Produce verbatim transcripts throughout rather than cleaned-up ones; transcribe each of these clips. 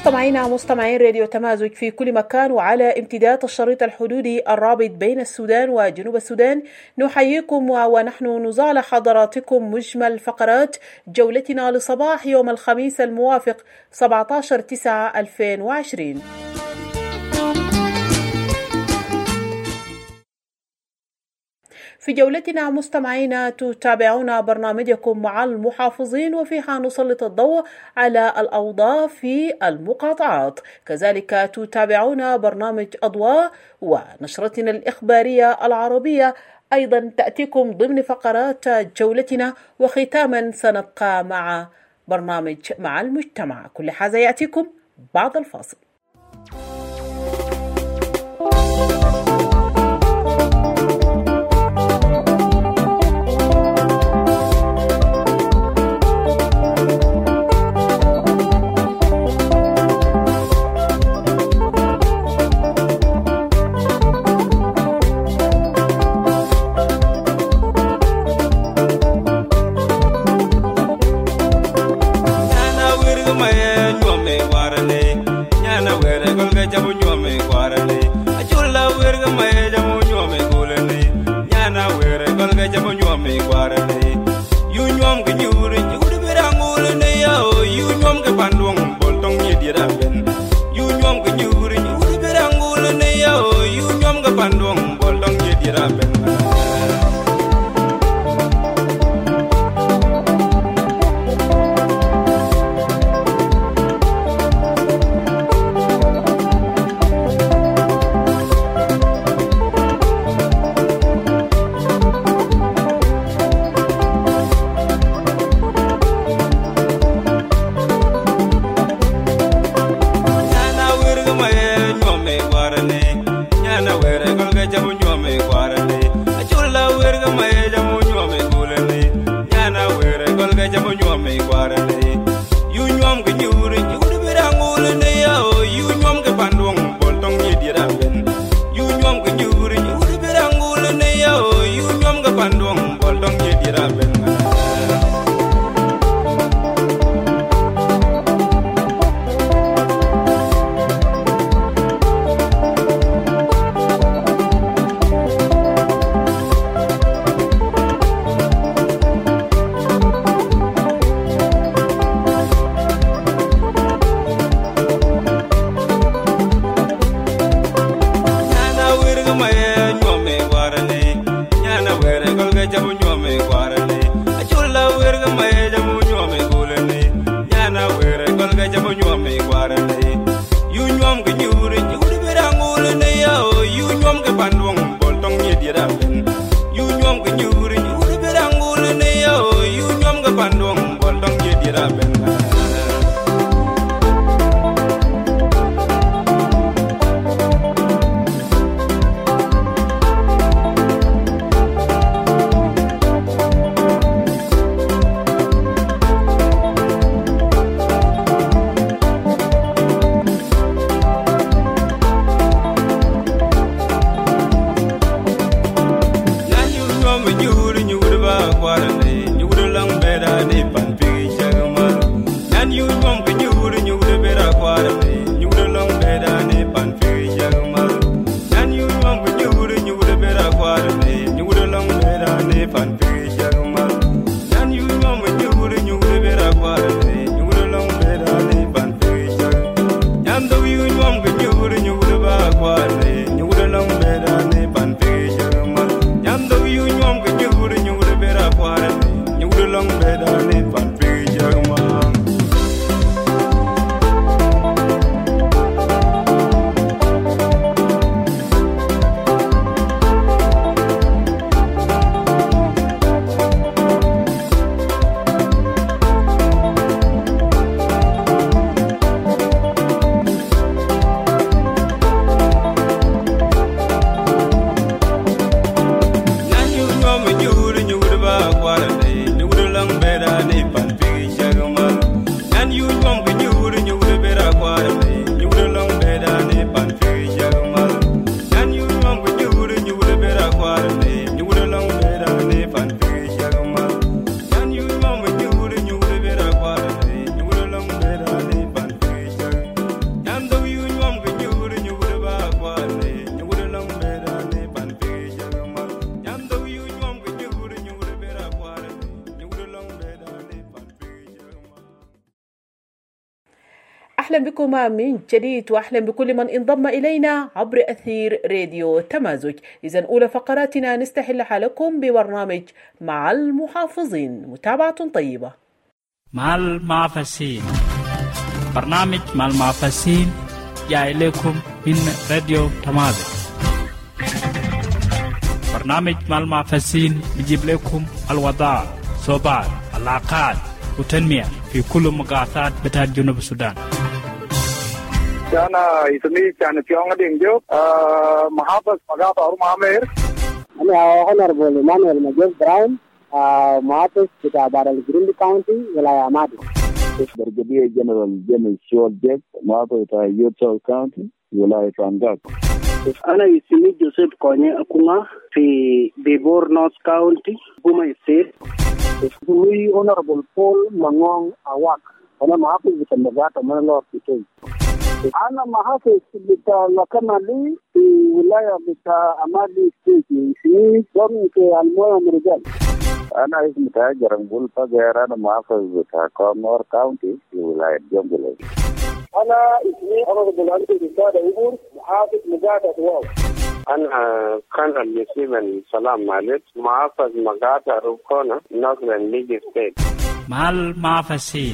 مستمعينا مستمعين راديو تمازج في كل مكان وعلى امتداد الشريط الحدودي الرابط بين السودان وجنوب السودان، نحييكم ونحن نزال حضراتكم مجمل فقرات جولتنا لصباح يوم الخميس الموافق سبعة عشر تسعة ألفين وعشرين. في جولتنا مستمعينا تتابعون برنامجكم مع المحافظين، وفيها نسلط الضوء على الأوضاع في المقاطعات. كذلك تتابعون برنامج أضواء ونشرتنا الإخبارية العربية أيضا تأتيكم ضمن فقرات جولتنا، وختاما سنبقى مع برنامج مع المجتمع. كل هذا يأتيكم بعد الفاصل. Ni أهلا بكم من جديد، وأهلا بكل من انضم إلينا عبر أثير راديو تمازج. إذن أولى فقراتنا نستهلها لكم ببرنامج مع المحافظين. متابعة طيبة. مع المحافظين، برنامج مع المحافظين جاء إليكم من راديو تمازج. برنامج مع المحافظين بيجيب لكم الوضع، صوبات، العلاقات وتنمية في كل مقاطعات بتاع جنوب السودان. أنا اسمي كان تيونغ دينجو محافظ مقاطع أورمامير. أنا Honorable Emmanuel Majev Brown, محافظ بتاع بارل جريندي كاونتي ولاية مادي. برجدية جنرال جيمس شول جيب محافظ بتاع يوتشول كاونتي ولاية فانغاك. أنا اسمي جوزيف كوني أكونا في بيبور نورث كاونتي بوما ستيت. اسمي Honorable Paul Mangong Awak. أنا محافظ بتاع مقاطع منلور بيتوي. أنا محافظ بتاع لكنالي في ولاية بتاع أمادي ستيت. اسمي جون في الموية مرجال. أنا اسمي تاجر نقول فجأة. أنا محافظ بتاع كورنور كاونتي في ولاية جنبلي. أنا اسمي Honorable أنتي بسادة إبور محافظ مقاطع دواو. أنا كان يسيبن سلام مالك محافظ مقاطع روكونا نورثرن ليج ستيت. مع المحافظين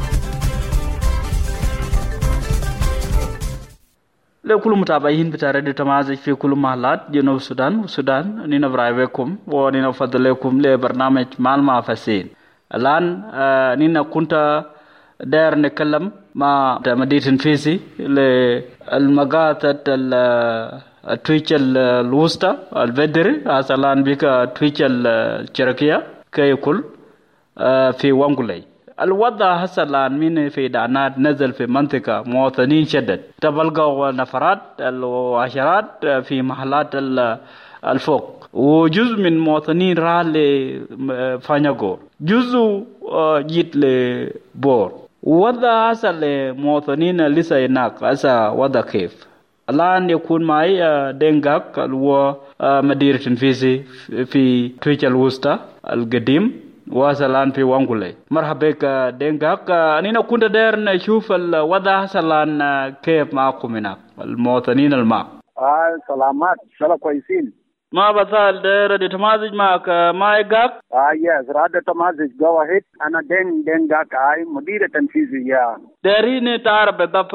لكل متابعين بتاع راديو تمازج في كل محلات جنوب السودان والسودان. نينا برايبكم ونينا فضلكم لبرنامج مع المحافظين. الآن آه نينا كنت داير نتكلم مع مدير تنفيذي للمقاطع التويتش الوسطى البدري أصلاً بك تويتش الشركية كيكل في وانغولي. الوضع هسه الآن من في دانات نزل في منطقة مواطنين شدد تبلغوا نفرات وعشرات في محلات الفوق، وجزء من مواطنين راح لفانيغور، جزء جيت لبور. وضع هسه المواطنين لسه هناك هسه وضع كيف؟ الآن يكون معي دينغاك اللي هو مدير تنفيذي في تويتش الوسطى القديم وصلان في وانغولي. مرحبا بك دينغاك. أنا كنت داير نشوف الوضع هسه كيف معكم هناك المواطنين الماء. آه سلامات شلا كويسين. ما بطال داير دي تمازج معك ما يقاك؟ آه يس رادة تمازج جو أهيد. أنا دين دينغاك هاي مدير تنفيذي يا دارين تعرف بالضبط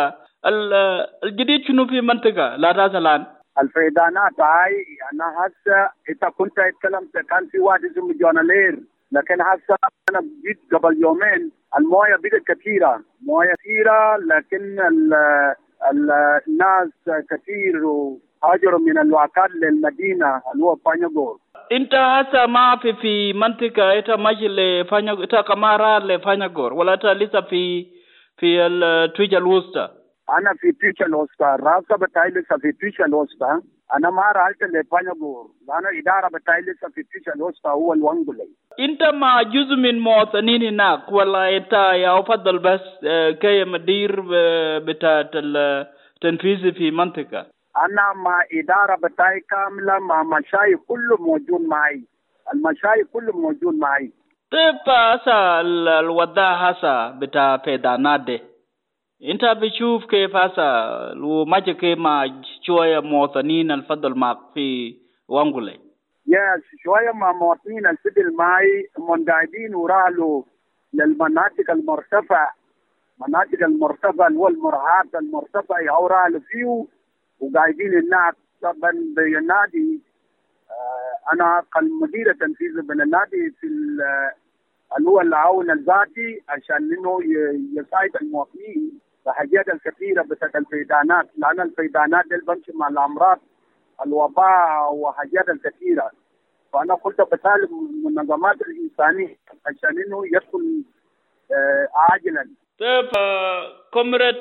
الجديد شنو في منطقة لا تزالان الفيدانات هاي. أنا هسه إذا كنت أتكلم كان في واحد اسمه جونالير، لكن هسه أنا جيت قبل يومين الموية بدأت كثيرة، موية كثيرة، لكن ال ال الناس كثير هاجروا من الواكات للمدينة اللي هو فانيغور. أنت هسه ما في في منطقة أنت ماشي لفانيغور، أنت كمارا لفانيغور ولا أنت لسه في في التويتش الوسطى؟ أنا في تويتش الوسطى، راسة بتاعي لسه في تويتش الوسطى. أنا ما رحت لفانيغور، أنا إدارة بتاعي لسه في تويتش الوسطى هو الوانغولي. أنت ما جزء من مواطنين هناك ولا أنت يا أفضل بس كي مدير بتاع التنفيذ في منطقة؟ أنا مع إدارة بتاعي كاملة مع مشايخ كله موجود معي، المشايخ كله موجود معي. طيب هسا الوضع هسا بتاع فيدانات ده انت بتشوف كيف هسا لو ما كيف مع شوية مواطنين الفضل معك في وانغولي؟ يس شوية مع مواطنين الفضل معي منقاعدين ورالوا للمناطق المرتفع، مناطق المرتفع اللي هو المرعات المرتفع يورالوا فيه وقاعدين هناك. طبعا بالنادي آه انا كمدير تنفيذي من النادي في اللي هو العون الذاتي عشان انه يساعد المواطنين بحاجات الكثيره بتاعت الفيدانات، لان الفيدانات دي بمشي مع الامراض الوباء وحاجات الكثيره. فانا كنت بطالب من المنظمات الانسانيه عشان انه يدخل آه عاجلا. طيب كومريت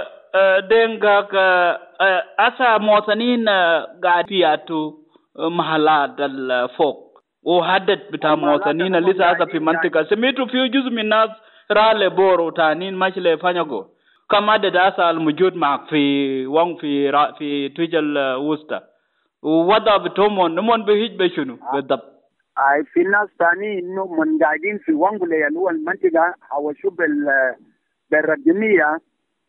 دينغاك أسا مواطنين قاعد فياتو محلات الفوق وحدد بتاع مواطنين اللي لسه في منطقة سميتوا فيه جزء من الناس رالي بور وتانين ماشي لفانيغور. كم عدد أسا الموجود معك في وان في را في تويتش الوسطى ووضع بتومون نمون بهيج بشنو بالضبط؟ أي في ناس تاني إنه من قاعدين في وانغولي اللي هو المنطقة أو شو بال بالرجمية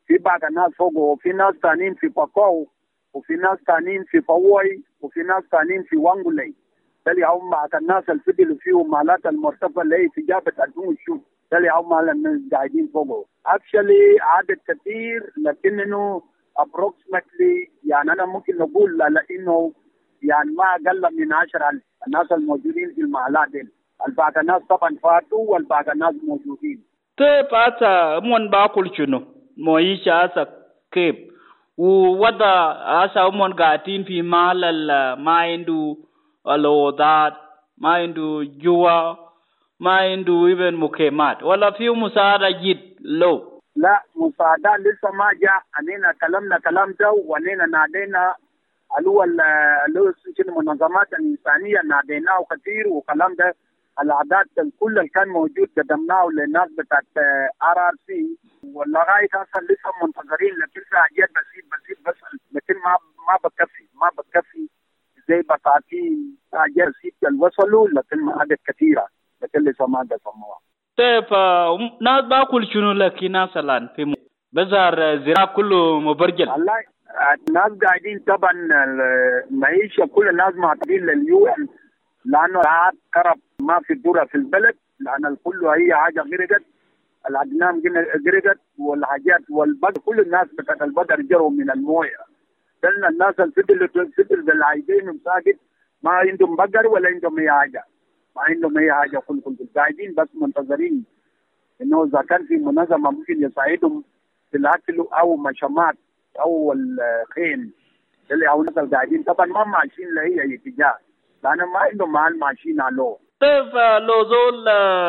في بعض الناس فوقه، وفي ناس ثانيين في باكو، وفي ناس ثانيين في فوي، وفي ناس ثانيين في وانغولي. تلي هم مع الناس الفدلوا فيه مالات المرتفع اللي في جابة ألفين وشوف تلي هم على الناس قاعدين فوقه. actually عدد كثير، لكنه approximately يعني أنا ممكن نقول لأنه يعني ما أقل من عشرة ألف الناس الموجودين في المحلات دي. البعض الناس طبعا فاتوا والبعض الناس موجودين. كيف أسا من باكل شنو مويش أسا كيف ووضع أسا من قاعدين في محل ما عنده الوضع ما عنده جوا ما عنده even مكيمات ولا فيه مساعدة جد لو؟ لا مساعدة لسه ما جاء. أنينا كلامنا كلام ده وأنينا نادينا الأول اللي هو المنظمات الإنسانية ناديناه كثير وكلام ده. الأعداد كل اللي كان موجود قدمناه للناس بتاعت آر آر سي واللغاية أصلا لسه منتظرين، لكن في حاجات بسيط بسيط بس لكن ما ما بتكفي ما بتكفي زي بطاطين حاجات بسيطة اللي وصلوا، لكن ما عدد كثيرة لكن لسه ما قسموها. طيب ناس باكل شنو لكن ناس الآن في بزار زراعة كله مبرجل. والله الناس قاعدين طبعا المعيشة كل الناس معتمدين لليو ان لأنه العاد كرب ما في ذرة في البلد، لأن الكل هي حاجة غرقت، الأجنام غرقت والحاجات والبقر كل الناس بتاعت البقر جروا من الموية. لأن الناس الفدل الفدل بالعايدين وساقط ما عندهم بقر ولا عندهم أي حاجة، ما عندهم أي حاجة، كل كل قاعدين بس منتظرين إنه إذا كان في منظمة ممكن يساعدهم في الأكل أو مشمات أو الخيم اللي هو الناس قاعدين طبعا ما ماشيين لهي اتجاه لأن ما عندهم مال ماشيين على. طيب لو زول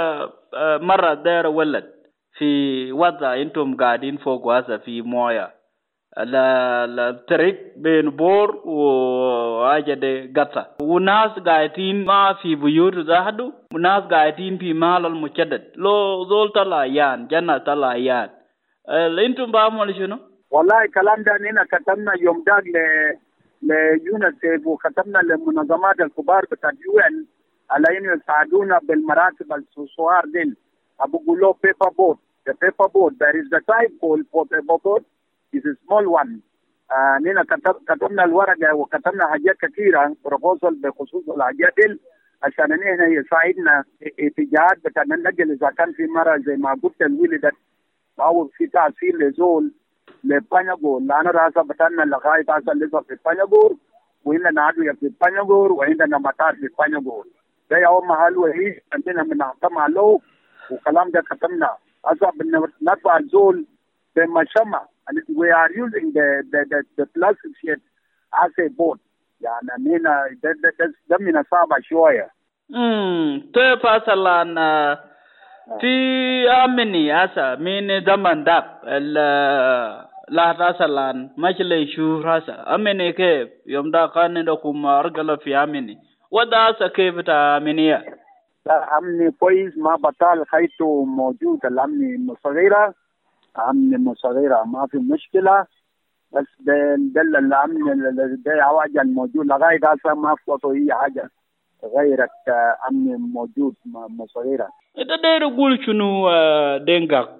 مرة داير ولد في وضع انتم قاعدين فوق واسا في موية الطريق بين بور وعجد قطة وناس قاعدين ما في بيوت زهدوا وناس قاعدين في مال المشدد، لو زول طلع يان جنة طلع يان انتم بعمل شنو؟ والله الكلام ده هنا كتبنا يوم داق ل ليونسيف وكتبنا للمنظمات الكبار بتاع اليو ان على انه يساعدونا بالمراتب الصغار دي. بقول له بيبر بوت. The paper boat, there is the type called for paper boat, is a small one. هنا كتب كتبنا الورقة وكتبنا حاجات كثيرة بروبوزل بخصوص الحاجات دي عشان هنا يساعدنا اتجاهات بتاعنا ننقل إذا كان في مرة زي ما قلت الولدت أو في تأثير لزول لبانيغور، لأن راسا بتاعنا لغاية راسا لسه في بانيغور وهنا نادوية في بانيغور وعندنا مطار في بانيغور. ده يوم محل وهي عندنا من أحكام له وكلام ده كتبنا. أصلا بنتبع الزول بمشمع we are using the the the, the plastic sheet as a boat. يعني هنا ده ده ده, ده من صعبة شوية. امم طيب أصلا في أمني أسا من زمن داب ال لا راسلان ماشي شو راسا أمني كيف يوم دا كان لكم أرجل في أمني ودا أسا كيف تا أمنية؟ لا أمني كويس ما بطال خيطه موجود. الأمني صغيرة أمني صغيرة ما في مشكلة، بس ده دل الأمن ده عواجل موجود لغاية هسه ما فوتوا هي حاجة غيرك أمن موجود صغيرة. إذا داير يقول شنو دينغا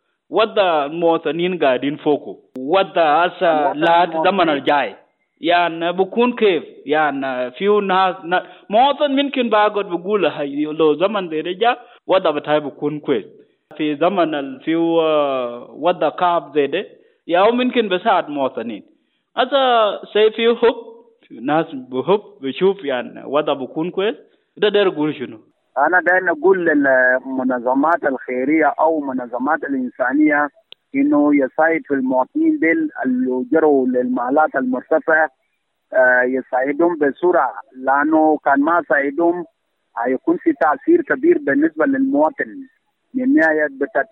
ودا المواطنين قاعدين فوقه ودا هسه لحد زمن الجاي يعني بكون كيف يعني فيو ناس مواطن ممكن باقعد بقول هاي لو زمن ده رجع ودا بتاعي بكون كويس في زمن الفيو ودا كعب زي ده ياو ممكن بساعد مواطنين هذا سي فيو حب ناس بحب بشوف يعني ودا بكون كويس. ده داير يقول شنو؟ أنا داير أقول للمنظمات الخيرية أو منظمات الإنسانية إنه يساعد في المواطنين ديل اللي جروا للمحلات المرتفعة يساعدهم بسرعة، لأنه كان ما ساعدهم هيكون في تأثير كبير بالنسبة للمواطن من ناحية بتاعت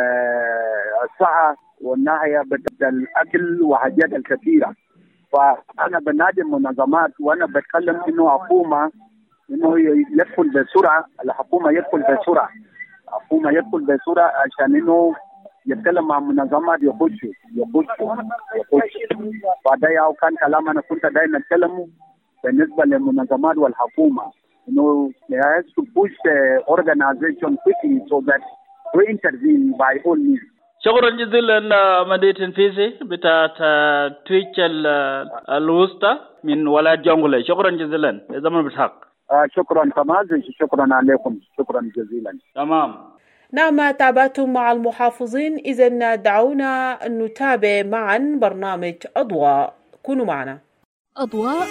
الصحة والناحية بتاعت الأكل وحاجات الكثيرة. فأنا بنادي المنظمات وأنا بتكلم إنه حكومة إنه يدخل بسرعة، الحكومة يدخل بسرعة، الحكومة يدخل بسرعة عشان إنه يتكلم مع منظمات يخشوا يخشوا يخشوا. فده ياو كان كلام أنا كنت دايما أتكلمه بالنسبة للمنظمات والحكومة إنه they have to push the organization quickly so that we intervene by all means. شكرا جزيلا مدير فيزي بتاعت تويتش الوسطى من ولاية جونغولي. شكرا جزيلا زمن بالحق. آه شكرا تمام، شكرا عليكم، شكرا جزيلا. تمام. نعم، تابعتم مع المحافظين. إذن دعونا نتابع معا برنامج أضواء. كونوا معنا. أضواء.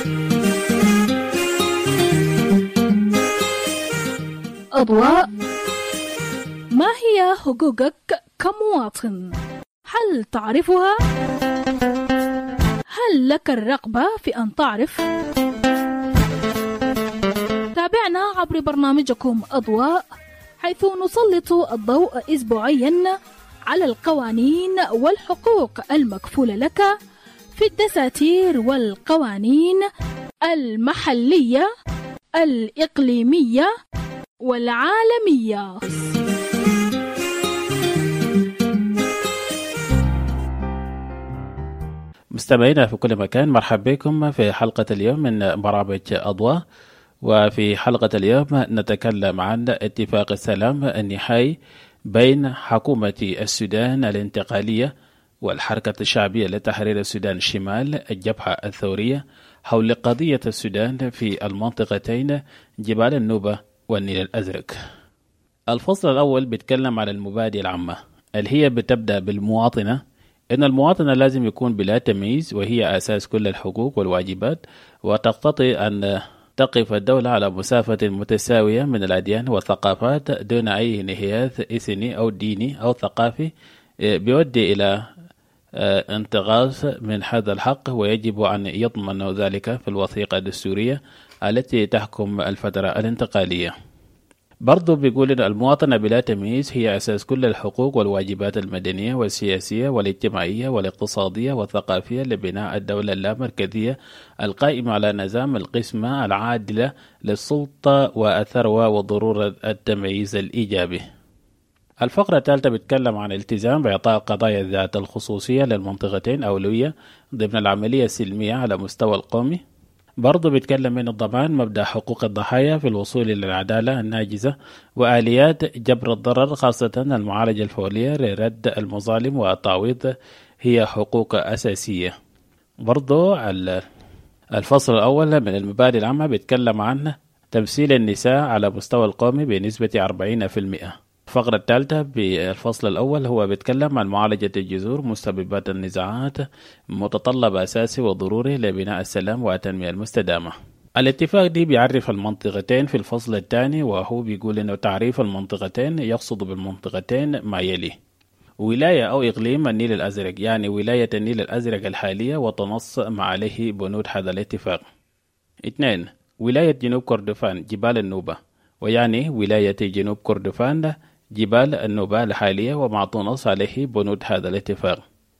أضواء. ما هي حقوقك كمواطن؟ هل تعرفها؟ هل لك الرغبة في أن تعرف؟ تابعنا عبر برنامجكم أضواء، حيث نسلط الضوء أسبوعيا على القوانين والحقوق المكفولة لك في الدساتير والقوانين المحلية، الإقليمية والعالمية. مستمعينا في كل مكان، مرحبا بكم في حلقة اليوم من برامج أضواء. وفي حلقة اليوم نتكلم عن اتفاق السلام النهائي بين حكومة السودان الانتقالية والحركة الشعبية لتحرير السودان الشمال الجبهة الثورية حول قضية السودان في المنطقتين جبال النوبة والنيل الأزرق. الفصل الأول بيتكلم على المبادئ العامة اللي هي بتبدأ بالمواطنة، إن المواطنة لازم يكون بلا تمييز، وهي أساس كل الحقوق والواجبات، وتقتضي أن تقف الدولة على مسافة متساوية من الأديان والثقافات دون أي انحياز إثني أو ديني أو ثقافي بيؤدي إلى انتقاص من هذا الحق، ويجب أن يضمن ذلك في الوثيقة الدستورية التي تحكم الفترة الانتقالية. برضو بيقول إن المواطنة بلا تمييز هي أساس كل الحقوق والواجبات المدنية والسياسية والاجتماعية والاقتصادية والثقافية لبناء الدولة اللامركزية القائمة على نظام القسمة العادلة للسلطة والثروة وضرورة التمييز الإيجابي. الفقرة الثالثة بتكلم عن الالتزام بإعطاء قضايا ذات الخصوصية للمنطقتين أولوية ضمن العملية السلمية على مستوى القومي. برضو بيتكلم من الضمان مبدأ حقوق الضحايا في الوصول إلى العدالة الناجزة وآليات جبر الضرر، خاصة المعالجة الفورية لرد المظالم والتعويض هي حقوق أساسية. برضو الفصل الأول من المبادئ العامة بيتكلم عن تمثيل النساء على مستوى القومي بنسبة أربعين بالمئة. الفقرة الثالثة بالفصل الأول هو بيتكلم عن معالجة الجذور مسببات النزاعات، متطلب أساسي وضروري لبناء السلام والتنمية المستدامة. الاتفاق دي بيعرف المنطقتين في الفصل الثاني، وهو بيقول إنه تعريف المنطقتين يقصد بالمنطقتين ما يلي: ولاية أو إقليم النيل الأزرق، يعني ولاية النيل الأزرق الحالية وتنص ما عليه بنود هذا الاتفاق. اثنين، ولاية جنوب كردفان جبال النوبة، ويعني ولاية جنوب كردفان جبال النوبة الحالية ومع تنص عليه بنود هذا الاتفاق.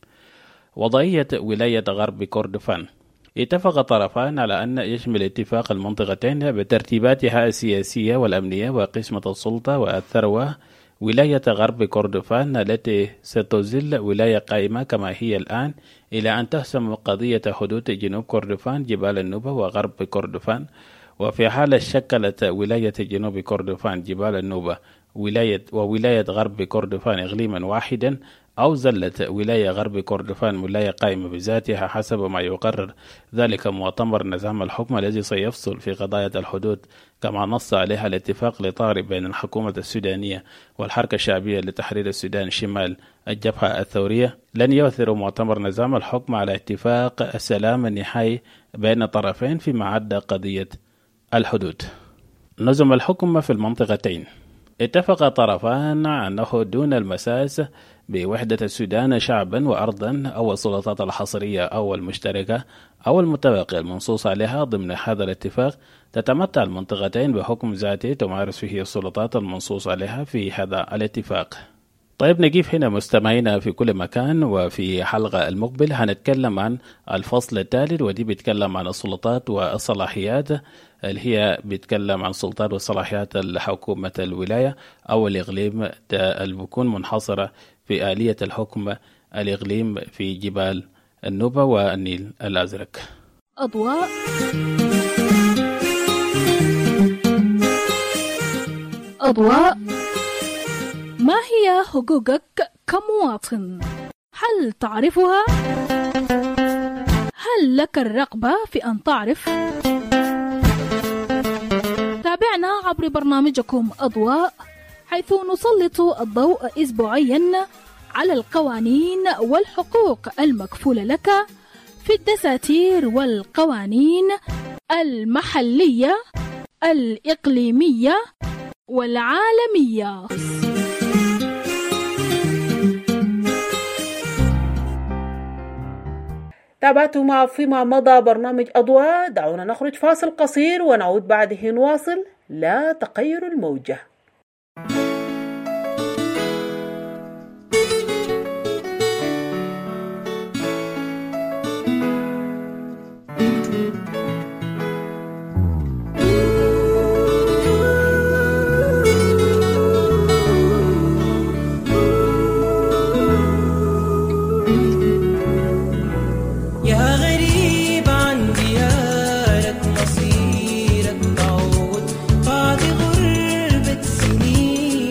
وضعية ولاية غرب كردفان، اتفق الطرفان على أن يشمل اتفاق المنطقتين بترتيباتها السياسية والأمنية وقسمة السلطة والثروة ولاية غرب كردفان التي ستظل ولاية قائمة كما هي الآن إلى أن تحسم قضية حدود جنوب كردفان جبال النوبة وغرب كردفان. وفي حال شكلت ولاية جنوب كردفان جبال النوبة ولاية وولاية غرب كردفان إقليما واحدا، أو زلت ولاية غرب كردفان ولاية قائمة بذاتها حسب ما يقرر ذلك مؤتمر نظام الحكم الذي سيفصل في قضايا الحدود كما نص عليها الاتفاق الإطاري بين الحكومة السودانية والحركة الشعبية لتحرير السودان الشمال الجبهة الثورية، لن يؤثر مؤتمر نظام الحكم على اتفاق السلام النهائي بين الطرفين فيما عدا قضية الحدود. نظم الحكم في المنطقتين، اتفق الطرفان أنه دون المساس بوحدة السودان شعبا وأرضا أو السلطات الحصرية أو المشتركة أو المتبقية المنصوص عليها ضمن هذا الاتفاق، تتمتع المنطقتين بحكم ذاتي تمارس فيه السلطات المنصوص عليها في هذا الاتفاق. طيب نجيب هنا مستمعينا في كل مكان، وفي حلقة المقبل هنتكلم عن الفصل الثالث، ودي بيتكلم عن السلطات والصلاحيات اللي هي بيتكلم عن سلطات وصلاحيات الحكومة الولاية أو الإقليم اللي بيكون منحصرة في آلية الحكم الإقليم في جبال النوبة والنيل الأزرق. أضواء. أضواء. ما هي حقوقك كمواطن. هل تعرفها؟ هل لك الرغبة في أن تعرف؟ تابعنا عبر برنامجكم أضواء، حيث نسلط الضوء أسبوعيا على القوانين والحقوق المكفولة لك في الدساتير والقوانين المحلية، الإقليمية والعالمية. تابعتم مع فيما مضى برنامج أضواء. دعونا نخرج فاصل قصير ونعود بعده نواصل. لا تغير الموجة. مصيرك تعود بعد غربة سنين.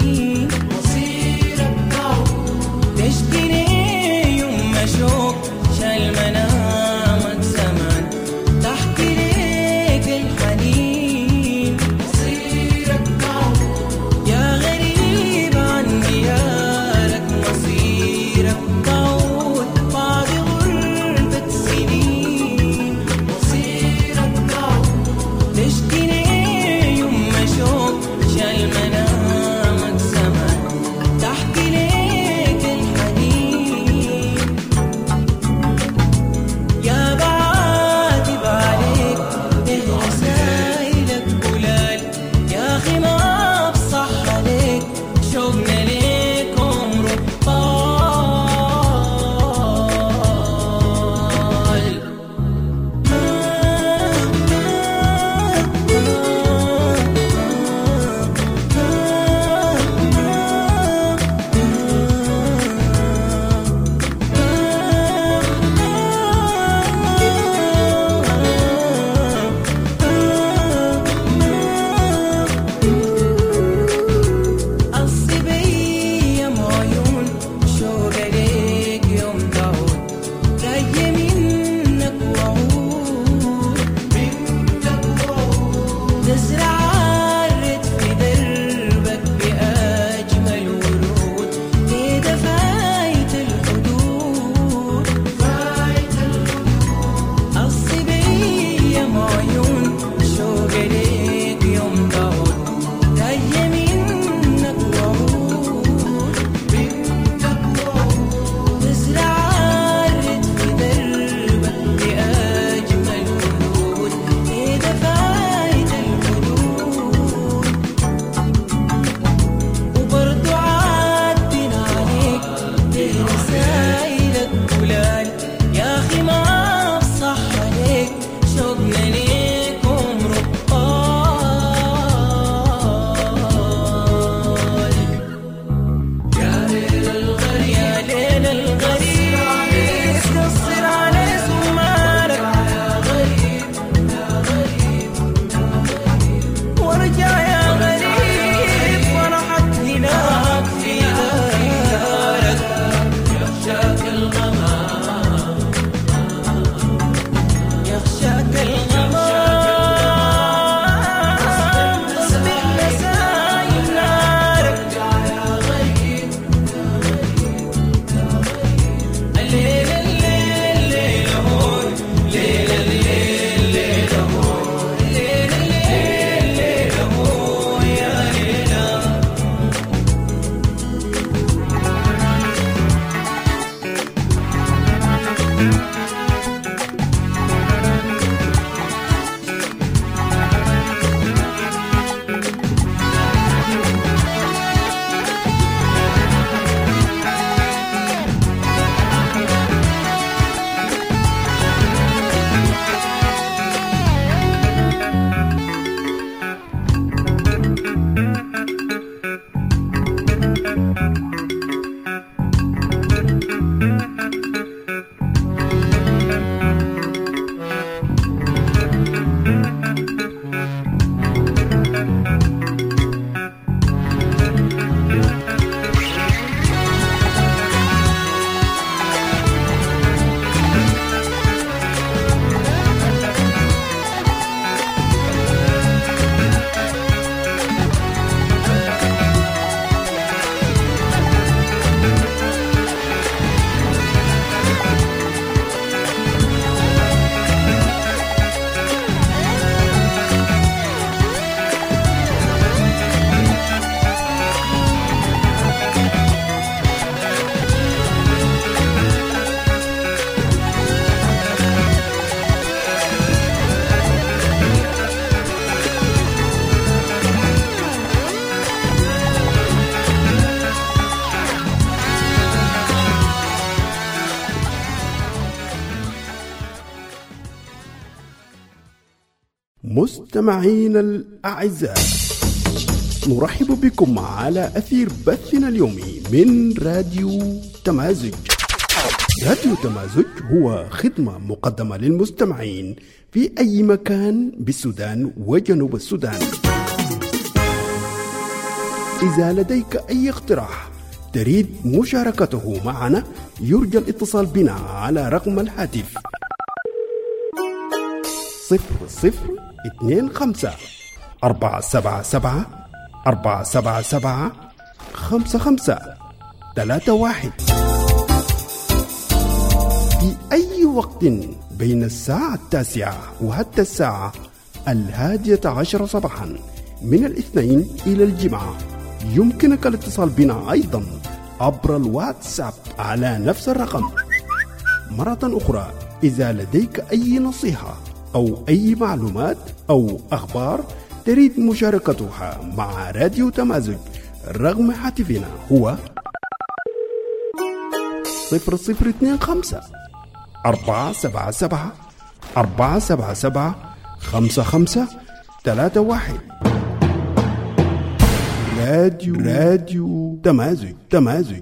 مستمعين الأعزاء، نرحب بكم على أثير بثنا اليومي من راديو تمازج. راديو تمازج هو خدمة مقدمة للمستمعين في أي مكان بالسودان وجنوب السودان. إذا لديك أي اقتراح تريد مشاركته معنا، يرجى الاتصال بنا على رقم الهاتف صفر صفر اثنين خمسة أربعة سبعة سبعة أربعة سبعة سبعة خمسة خمسة ثلاثة واحد في أي وقت بين الساعة التاسعة وحتى الساعة الهادية عشر صباحا من الاثنين إلى الجمعة. يمكنك الاتصال بنا أيضا عبر الواتساب على نفس الرقم. مرة أخرى، إذا لديك أي نصيحة أو أي معلومات أو أخبار تريد مشاركتها مع راديو تمازج، رقم هاتفنا هو صفر صفر اثنين خمسة أربعة سبعة سبعة أربعة سبعة سبعة خمسة خمسة ثلاثة واحد. راديو راديو تمازج تمازج.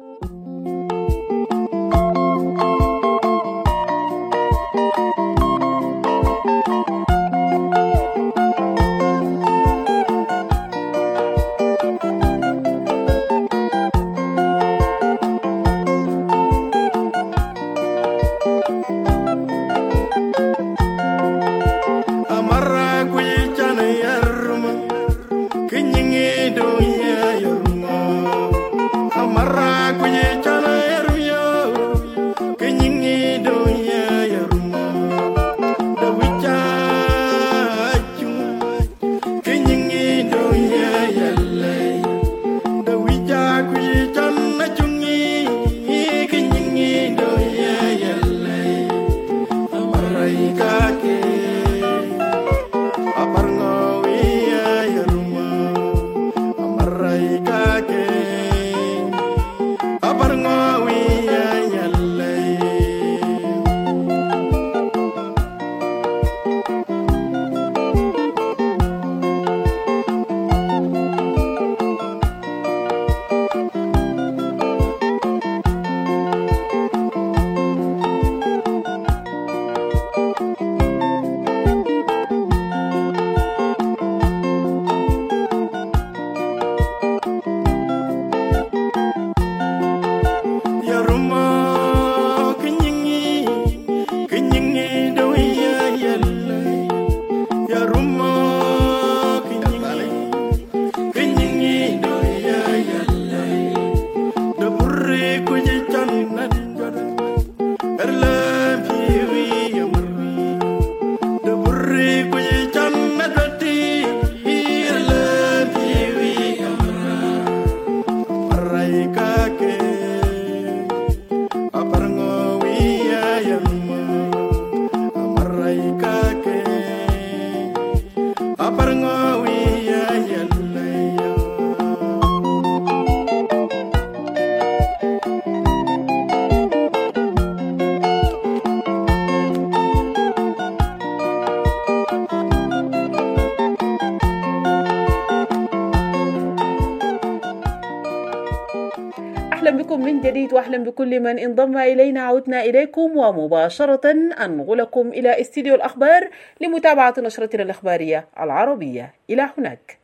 واهلا بكل من انضم الينا. عودنا اليكم ومباشره انقلكم الى استديو الاخبار لمتابعه نشرتنا الاخباريه العربيه. الى هناك.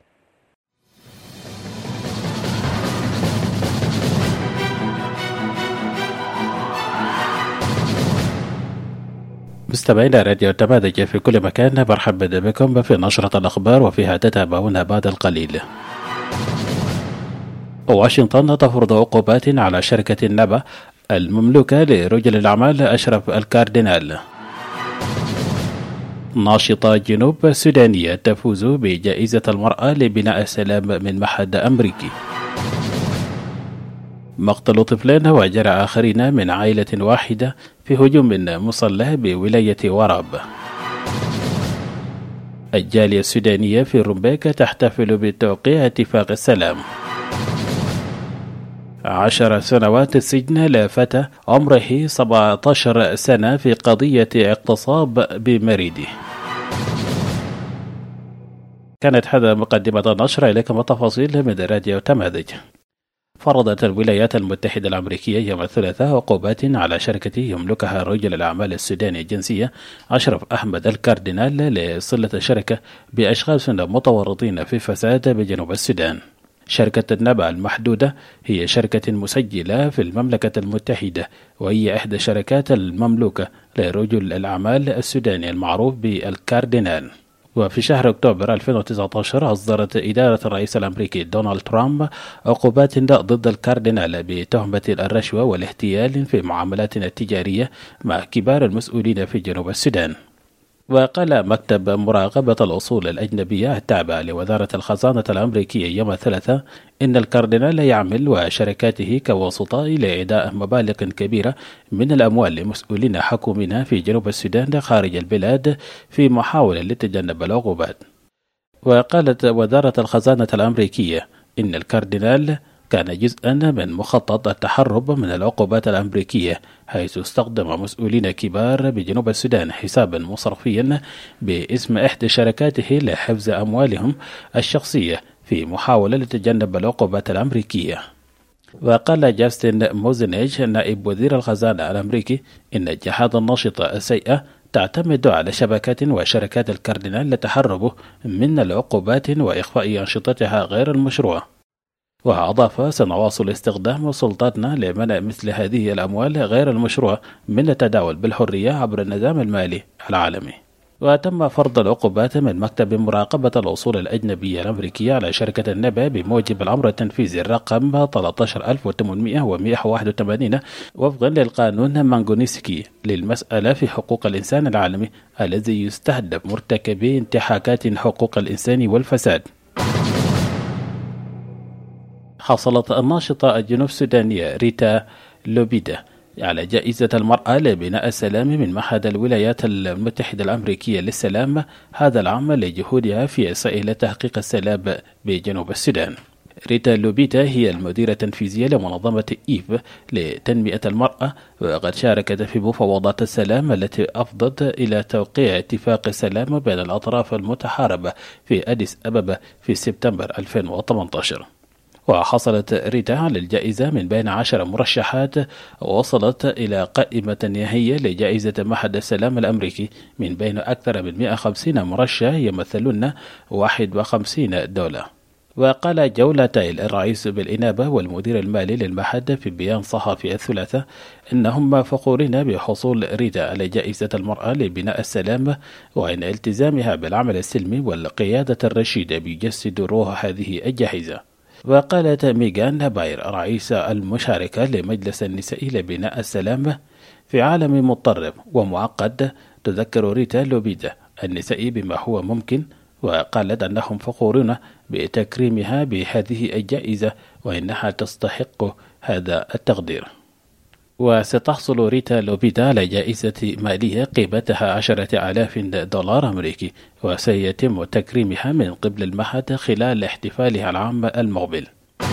مستمعينا راديو تمازج في كل مكان، مرحبا بكم في نشرة الأخبار وفيها تتابعون بعد القليل. واشنطن تفرض عقوبات على شركة النبأ المملوكة لرجل الأعمال أشرف الكاردينال. ناشطة جنوب سودانية تفوز بجائزة المرأة لبناء السلام من معهد أمريكي. مقتل طفلين وجرح آخرين من عائلة واحدة في هجوم مسلح بولاية وراب. الجالية السودانية في رومبيك تحتفل بتوقيع اتفاق السلام. عشر سنوات السجن لفتى عمره سبعة عشر سنة في قضية اغتصاب بمريده. كانت هذا مقدمة النشر. إليكم التفاصيل من راديو تماذج. فرضت الولايات المتحدة الأمريكية يوم الثلاثاء عقوبات على شركة يملكها رجل الأعمال السوداني الجنسية أشرف أحمد الكاردينال لصلة الشركة بأشخاص متورطين في فساد بجنوب السودان. شركة النبع المحدودة هي شركة مسجلة في المملكة المتحدة، وهي إحدى الشركات المملوكة لرجل الأعمال السوداني المعروف بالكاردينال. وفي شهر أكتوبر ألفين وتسعة عشر أصدرت إدارة الرئيس الأمريكي دونالد ترامب عقوبات ضد الكاردينال بتهمة الرشوة والاحتيال في معاملاتنا التجارية مع كبار المسؤولين في جنوب السودان. وقال مكتب مراقبة الأصول الأجنبية التابع لوزارة الخزانة الأمريكية يوم الثلاثاء إن الكاردينال يعمل وشركاته كوسطاء لإيداء مبالغ كبيرة من الأموال لمسؤولين حكوميين في جنوب السودان خارج البلاد في محاولة لتجنب العقوبات. وقالت وزارة الخزانة الأمريكية إن الكاردينال كان جزءا من مخطط التحرب من العقوبات الأمريكية، حيث استخدم مسؤولين كبار بجنوب السودان حسابا مصرفيا باسم إحدى شركاته لحفظ أموالهم الشخصية في محاولة لتجنب العقوبات الأمريكية. وقال جاستن موزينيج نائب وزير الخزانة الأمريكي إن الجهات النشطة السيئة تعتمد على شبكات وشركات الكاردينال لتحربه من العقوبات وإخفاء أنشطتها غير المشروعة. وأضاف: سنواصل استخدام سلطاتنا لمنع مثل هذه الأموال غير المشروعة من التداول بالحرية عبر النظام المالي العالمي. وتم فرض العقوبات من مكتب مراقبة الأصول الأجنبية الأمريكية على شركة النبع بموجب الأمر التنفيذي الرقم ثلاثة عشر ألف وثمانمائة وواحد وثمانين وفقا للقانون مانغونيسكي للمسألة في حقوق الإنسان العالمي الذي يستهدف مرتكبي انتهاكات حقوق الإنسان والفساد. حصلت الناشطة الجنوب السودانية ريتا لوبيدا على جائزة المرأة لبناء السلام من معهد الولايات المتحدة الأمريكية للسلام هذا العام لجهودها في سبيل تحقيق السلام بجنوب السودان. ريتا لوبيدا هي المديرة التنفيذية لمنظمة إيف لتنمية المرأة، وقد شاركت في مفاوضات السلام التي أفضت إلى توقيع اتفاق السلام بين الأطراف المتحاربة في أديس أبابا في سبتمبر ألفين وثمانية عشر. وحصلت ريتا على الجائزة من بين عشر مرشحات ووصلت إلى قائمة نهائية لجائزة معهد السلام الأمريكي من بين أكثر من مئة وخمسين مرشح يمثلون واحد وخمسين دولة. وقال جولا تايل الرئيس بالإنابة والمدير المالي للمعهد في بيان صحفي الثلاثاء إنهم فخورين بحصول ريتا على جائزة المرأة لبناء السلام، وإن التزامها بالعمل السلمي والقيادة الرشيدة بيجسد روح هذه الجائزة. وقالت ميغان باير رئيسة المشاركة لمجلس النساء لبناء السلام: في عالم مضطرب ومعقد تذكر ريتا لوبيدا النساء بما هو ممكن، وقالت أنهم فخورون بتكريمها بهذه الجائزة وإنها تستحق هذا التقدير. وستحصل ريتا لوبيدا على جائزة مالية قيمتها عشرة آلاف دولار أمريكي، وسيتم تكريمها من قبل المعهد خلال احتفالها العام المقبل.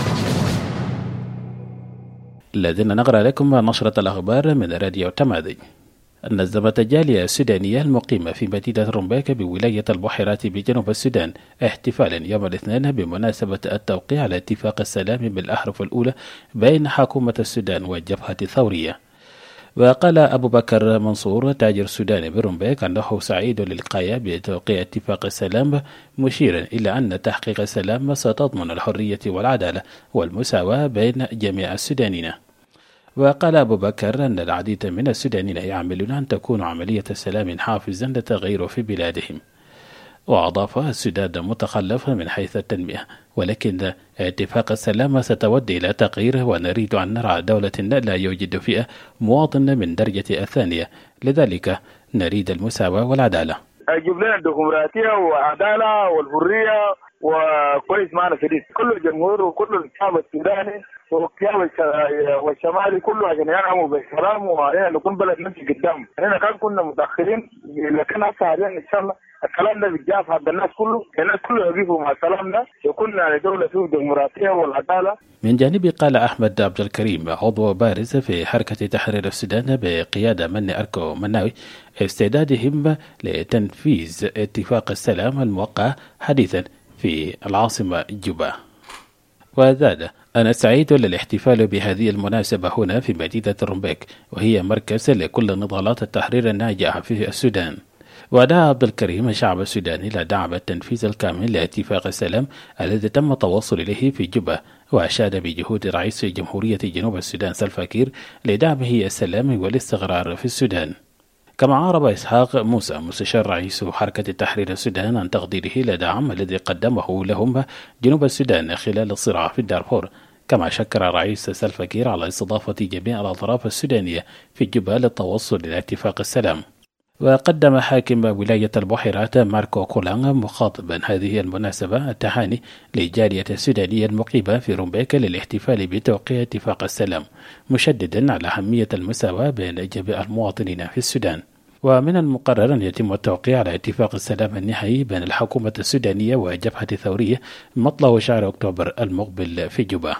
الذين نقرأ لكم نشرة الأخبار من راديو تماذج. نظمت الجالية السودانية المقيمة في مدينة رومبيك بولاية البحيرات بجنوب السودان احتفالا يوم الاثنين بمناسبة التوقيع على اتفاق السلام بالأحرف الأولى بين حكومة السودان والجبهة الثورية. وقال أبو بكر منصور تاجر سوداني برومبيك أنه سعيد للغاية بتوقيع اتفاق السلام، مشيرا إلى أن تحقيق السلام ستضمن الحرية والعدالة والمساواة بين جميع السودانيين. وقال أبو بكر أن العديد من السودانيين يعملون أن تكون عملية السلام حافزا للتغيير في بلادهم. وأضاف: السودان متخلف من حيث التنمية، ولكن اتفاق السلام ستودي إلى تغيير، ونريد أن نرى دولة لا يوجد فيها مواطن من درجة الثانية، لذلك نريد المساواة والعدالة. أجيب لنا الديمقراطية والعدالة والحرية وكويس معنا شديد، كل الجمهور وكل الشعب السوداني والقيام والشمالي كله عشان ينعموا بالسلام، وعلينا نكون بلد نمشي قدام. احنا كان كنا متاخرين، لكن هسه حاليا ان شاء الله الكلام ده بيتجاف عند الناس كله، الناس كله يقفوا مع السلام ده، يكون على دوله فيه الديمقراطيه والعداله. من جانبه قال أحمد عبد الكريم عضو بارز في حركة تحرير السودان بقيادة مني أركو مناوي استعدادهم لتنفيذ اتفاق السلام الموقع حديثا في العاصمة جوبا. وزاد: أنا سعيد للاحتفال بهذه المناسبة هنا في مدينة رومبيك، وهي مركز لكل نضالات التحرير الناجعة في السودان. ودعا عبد الكريم الشعب السوداني إلى دعم التنفيذ الكامل لاتفاق السلام الذي تم التوصل إليه في جوبا، وأشاد بجهود رئيس جمهورية جنوب السودان سلفا كير لدعمه السلام والاستقرار في السودان. كما عارب إسحاق موسى مستشار رئيس حركة التحرير السودان عن تقديره لدعم الذي قدمه لهم جنوب السودان خلال الصراع في الدارفور. كما شكر رئيس سلفا كير على استضافة جميع الأطراف السودانية في جوبا للتوصل إلى اتفاق السلام. وقدم حاكم ولاية البحيرات ماركو كولان مخاطبا هذه المناسبة التهاني للجالية السودانية المقيمة في رومبيك للاحتفال بتوقيع اتفاق السلام، مشددا على أهمية المساواة بين جميع المواطنين في السودان. ومن المقرر أن يتم التوقيع على اتفاق السلام النهائي بين الحكومة السودانية وجبهة الثورية مطلع شهر أكتوبر المقبل في جوبا.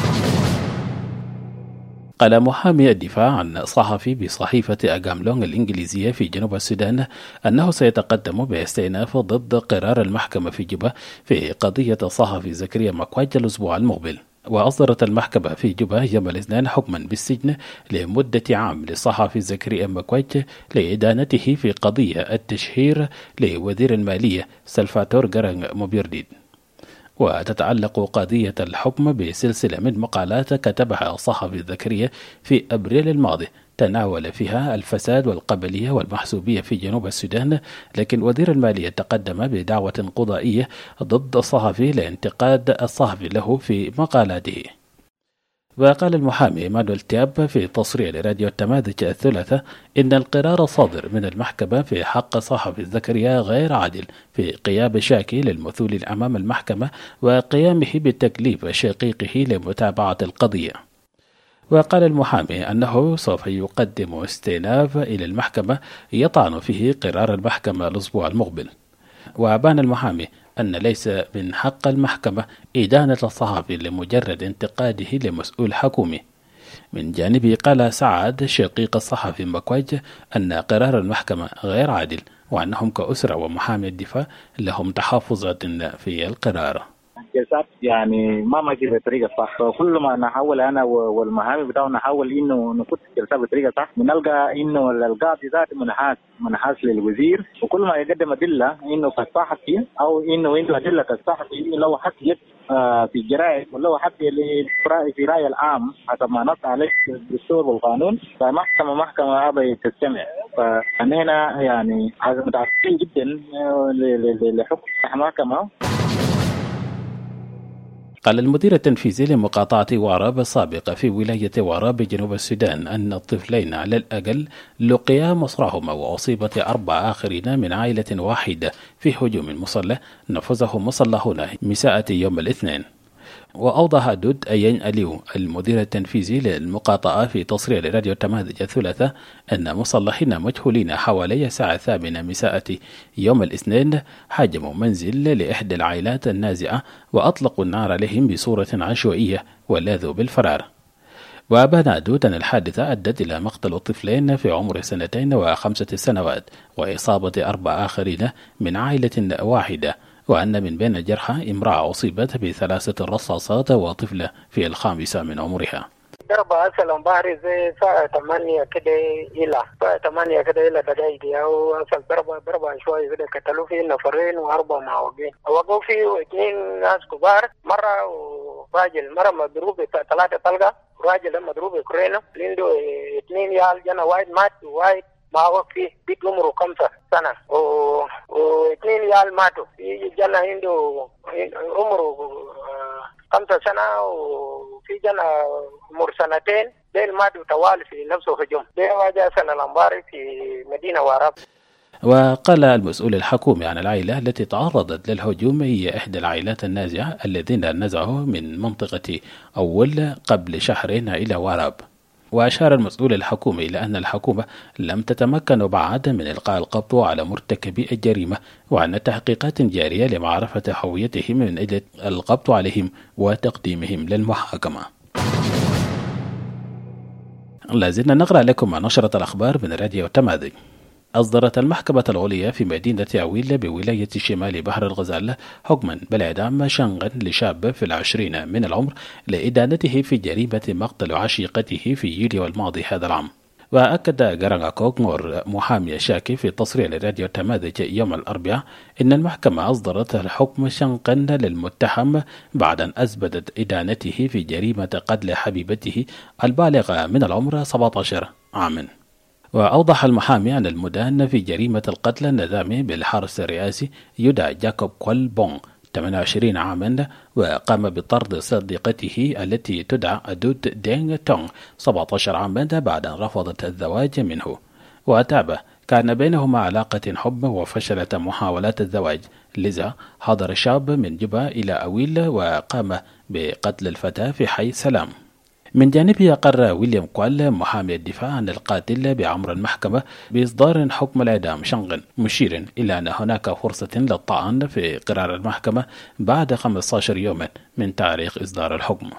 قال محامي الدفاع عن صحفي بصحيفة أغاملونغ الإنجليزية في جنوب السودان أنه سيتقدم باستئناف ضد قرار المحكمة في جوبا في قضية الصحفي زكريا مكواج الأسبوع المقبل. وأصدرت المحكمة في جوبا يوم الاثنين حكما بالسجن لمدة عام للصحفي زكريا مكواج لإدانته في قضية التشهير لوزير المالية سلفاتور غرانغ موبيرديد. وتتعلق قضية الحكم بسلسلة من مقالات كتبها الصحفي زكريا في أبريل الماضي تناول فيها الفساد والقبلية والمحسوبية في جنوب السودان، لكن وزير المالية تقدم بدعوة قضائية ضد الصحفي لانتقاد الصحفي له في مقالاته. وقال المحامي مانويل تياب في تصريح لراديو التماذج الثلاثاء إن القرار الصادر من المحكمة في حق صحفي زكريا غير عادل في قيام شاكي للمثول أمام المحكمة وقيامه بتكليف شقيقه لمتابعة القضية. وقال المحامي أنه سوف يقدم استئناف إلى المحكمة يطعن فيه قرار المحكمة الأسبوع المقبل. وأبان المحامي أن ليس من حق المحكمة إدانة الصحفي لمجرد انتقاده لمسؤول حكومي. من جانبه قال سعد شقيق الصحفي مكواج أن قرار المحكمة غير عادل، وأنهم كأسرة ومحامي الدفاع لهم تحفظات في القرار. جلسات يعني ما ماشي بطريقه صح، فكل ما نحاول انا والمحامي بتاعنا نحاول انه نفوت الجلسات بطريقه صح، بنلقى انه القاضي ذات منحاز منحاز للوزير، وكل ما يقدم ادله انه كصحفي او انه عنده ادله كصحفي لو حق يد في الجرائد ولو حق في راي العام حسب ما نص عليه الدستور والقانون، فمحكمه محكمه ابى تستمع. فانا يعني متعصبين جدا لحكم المحكمه. قال المدير التنفيذي لمقاطعة واراب السابقة في ولاية واراب جنوب السودان أن الطفلين على الأقل لقيا مصرعهما وأصيبت أربع آخرين من عائلة واحدة في هجوم مسلح نفذه مسلحون مساء يوم الاثنين. وأوضح دود أيين أليو المدير التنفيذي للمقاطعة في تصريح لراديو التماذج الثلاثاء أن مسلحين مجهولين حوالي الساعة الثامنة مساء يوم الاثنين حاجموا منزل لإحدى العائلات النازعة وأطلقوا النار عليهم بصورة عشوائية ولاذوا بالفرار. وأبان دود أن الحادثة أدت إلى مقتل الطفلين في عمر سنتين وخمسة سنوات وإصابة أربع آخرين من عائلة واحدة، وأن من بين الجرحى امرأة أصيبت بثلاثة رصاصات وطفلة في الخامسة من عمرها. ضربة أصل بحري زي ساعة ثمانية كده إلى ساعة ثمانية كده إلى دقيقة أو أصل ضربة ضربة شوية كده قتلوا فيه نفرين وأربعة معوقين، وقفوا فيه اثنين ناس كبار، مرة وراجل مرة مضروب ثلاثة طلقة، راجل مضروب كرينة، عنده اثنين يال جنا واحد مات وواحد معوق فيه بيت عمره خمسة سنة و واثنين يال ماتوا، في جنا عنده عمره خمسة سنة وفي جنا عمر سنتين، ديل ماتوا توالي في نفس الهجوم. ده وجه سنة الأنباري في مدينة واراب. وقال المسؤول الحكومي عن العائلة التي تعرضت للهجوم هي إحدى العائلات النازعة الذين نزعوا من منطقة أول قبل شهرين إلى واراب. وأشار المسؤول الحكومي إلى أن الحكومة لم تتمكن بعد من إلقاء القبض على مرتكبي الجريمة، وأن تحقيقات جارية لمعرفة هويتهم من أجل القبض عليهم وتقديمهم للمحاكمة. لازلنا نقرأ لكم نشرة الأخبار من راديو التماذج. أصدرت المحكمة العليا في مدينة عويل بولاية شمال بحر الغزال حكما بالإعدام شنغا لشاب في العشرين من العمر لإدانته في جريمة مقتل عشيقته في يوليو الماضي هذا العام. وأكد جرانغا كوغنور محامي شاكي في تصريح لراديو تماذج يوم الأربعاء إن المحكمة أصدرت الحكم شنقا للمتهم بعد أن أثبتت إدانته في جريمة قتل حبيبته البالغة من العمر سبعة عشر عاما. وأوضح المحامي أن المدان في جريمة القتل النظامي بالحرس الرئاسي يدعى جاكوب كول بونغ ثمانية وعشرين عاما، وقام بطرد صديقته التي تدعى أدود دينغ تونغ سبعة عشر عاما بعد أن رفضت الزواج منه. وتابع كان بينهما علاقة حب وفشلت محاولات الزواج، لذا حضر الشاب من جبا إلى أويل وقام بقتل الفتاة في حي سلام. من جانبه أقر ويليام كوال محامي الدفاع عن القاتل بأمر المحكمة بإصدار حكم الإعدام شنغن، مشيرا إلى أن هناك فرصة للطعن في قرار المحكمة بعد خمسة عشر يوما من تاريخ إصدار الحكم.